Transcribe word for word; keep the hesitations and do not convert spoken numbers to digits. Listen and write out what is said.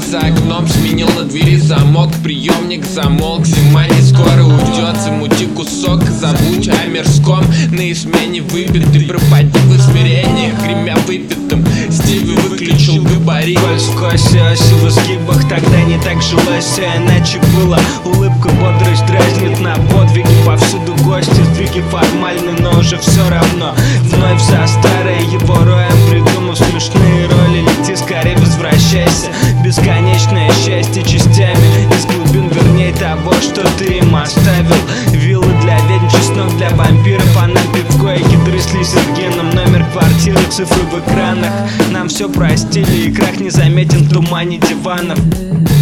за окном сменил на двери замок. Приемник замолк, зима не скоро уйдет. Замути кусок, забудь о мирском. На измене выпит, ты пропади в измерениях. Гремя выпитым, Стиви выключил габарит. Коль сквозь оси в изгибах, тогда не так жилось, все иначе было. Улыбка, бодрость дразнит на подвиги. Повсюду гости, сдвиги формальны, но уже все равно. Вновь за старое его роем придумав смешные роли. Лети скорее, возвращайся. Бесконечное счастье частями из глубин, вернее того, что ты им оставил. Виллы для ведьм, чеснок для вампиров, а нам пивко и кедры с лизергеном. Номер квартиры, цифры в экранах. Нам все простили, и крах незаметен в тумане диванов.